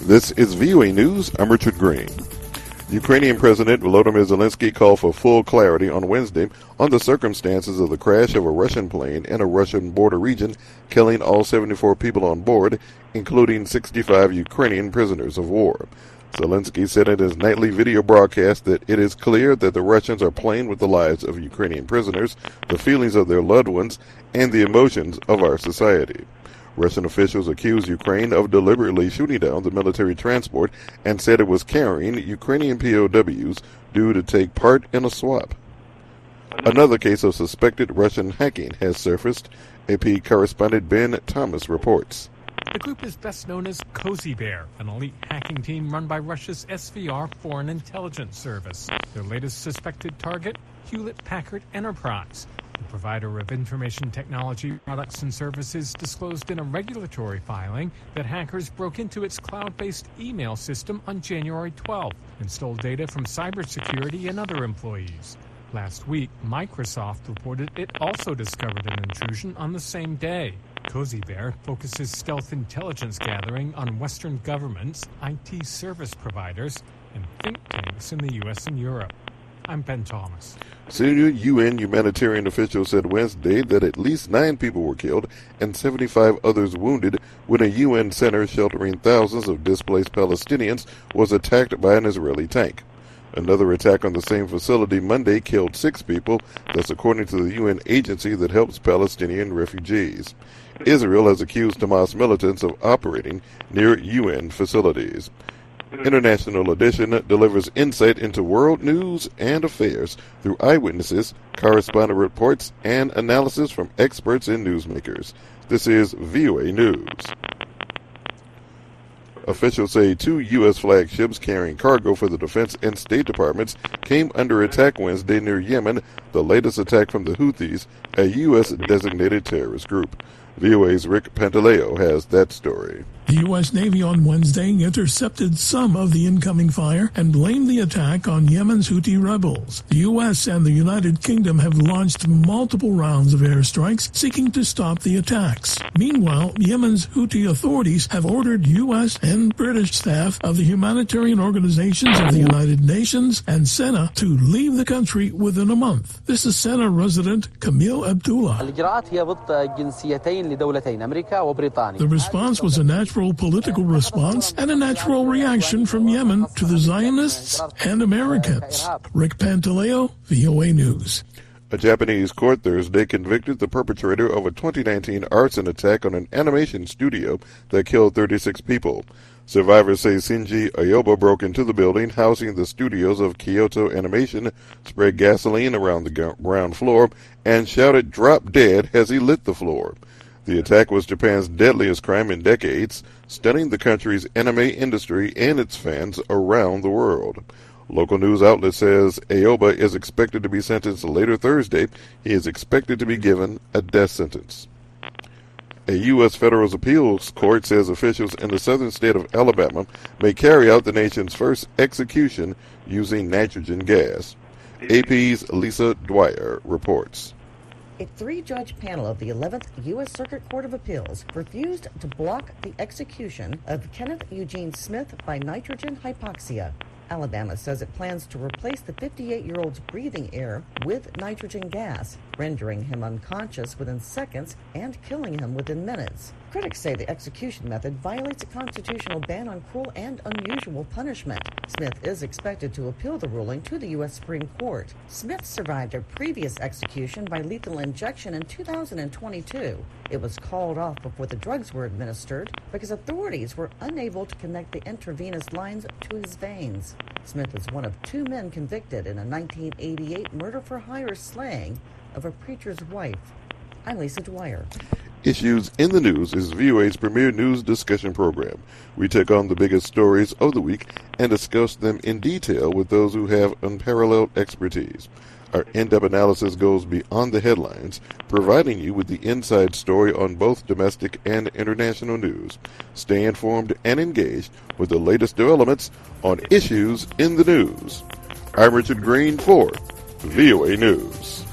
This is VOA News. I'm Richard Green. Ukrainian President Volodymyr Zelensky called for full clarity on Wednesday on the circumstances of the crash of a Russian plane in a Russian border region, killing all 74 people on board, including 65 Ukrainian prisoners of war. Zelensky said in his nightly video broadcast that it is clear that the Russians are playing with the lives of Ukrainian prisoners, the feelings of their loved ones, and the emotions of our society. Russian officials accused Ukraine of deliberately shooting down the military transport and said it was carrying Ukrainian POWs due to take part in a swap. Another case of suspected Russian hacking has surfaced. AP correspondent Ben Thomas reports. The group is best known as Cozy Bear, an elite hacking team run by Russia's SVR Foreign Intelligence Service. Their latest suspected target, Hewlett-Packard Enterprise, the provider of information technology products and services, disclosed in a regulatory filing that hackers broke into its cloud-based email system on January 12 and stole data from cybersecurity and other employees. Last week, Microsoft reported it also discovered an intrusion on the same day. Cozy Bear focuses stealth intelligence gathering on Western governments, IT service providers, and think tanks in the U.S. and Europe. I'm Ben Thomas. Senior UN humanitarian officials said Wednesday that at least 9 people were killed and 75 others wounded when a UN center sheltering thousands of displaced Palestinians was attacked by an Israeli tank. Another attack on the same facility Monday killed 6 people. That's according to the UN agency that helps Palestinian refugees. Israel has accused Hamas militants of operating near UN facilities. International Edition delivers insight into world news and affairs through eyewitnesses, correspondent reports, and analysis from experts and newsmakers. This is VOA News. Officials say 2 U.S. flagships carrying cargo for the Defense and State Departments came under attack Wednesday near Yemen, the latest attack from the Houthis, a U.S.-designated terrorist group. VOA's Rick Pantaleo has that story. The U.S. Navy on Wednesday intercepted some of the incoming fire and blamed the attack on Yemen's Houthi rebels. The U.S. and the United Kingdom have launched multiple rounds of airstrikes seeking to stop the attacks. Meanwhile, Yemen's Houthi authorities have ordered U.S. and British staff of the humanitarian organizations of the United Nations and SENA to leave the country within a month. This is SENA resident Camille Abdullah. The response was a natural political response and a natural reaction from Yemen to the Zionists and Americans. Rick Pantaleo, VOA News. A Japanese court Thursday convicted the perpetrator of a 2019 arson attack on an animation studio that killed 36 people. Survivors say Shinji Aoba broke into the building housing the studios of Kyoto Animation, sprayed gasoline around the ground floor, and shouted "Drop dead" as he lit the floor. The attack was Japan's deadliest crime in decades, stunning the country's anime industry and its fans around the world. Local news outlet says Aoba is expected to be sentenced later Thursday. He is expected to be given a death sentence. A U.S. federal appeals court says officials in the southern state of Alabama may carry out the nation's first execution using nitrogen gas. AP's Lisa Dwyer reports. A 3-judge panel of the 11th U.S. Circuit Court of Appeals refused to block the execution of Kenneth Eugene Smith by nitrogen hypoxia. Alabama says it plans to replace the 58-year-old's breathing air with nitrogen gas, rendering him unconscious within seconds and killing him within minutes. Critics say the execution method violates a constitutional ban on cruel and unusual punishment. Smith is expected to appeal the ruling to the U.S. Supreme Court. Smith survived a previous execution by lethal injection in 2022. It was called off before the drugs were administered because authorities were unable to connect the intravenous lines to his veins. Smith is one of 2 men convicted in a 1988 murder-for-hire slaying of a preacher's wife. I'm Lisa Dwyer. Issues in the News is VOA's premier news discussion program. We take on the biggest stories of the week and discuss them in detail with those who have unparalleled expertise. Our in-depth analysis goes beyond the headlines, providing you with the inside story on both domestic and international news. Stay informed and engaged with the latest developments on Issues in the News. I'm Richard Green for VOA News.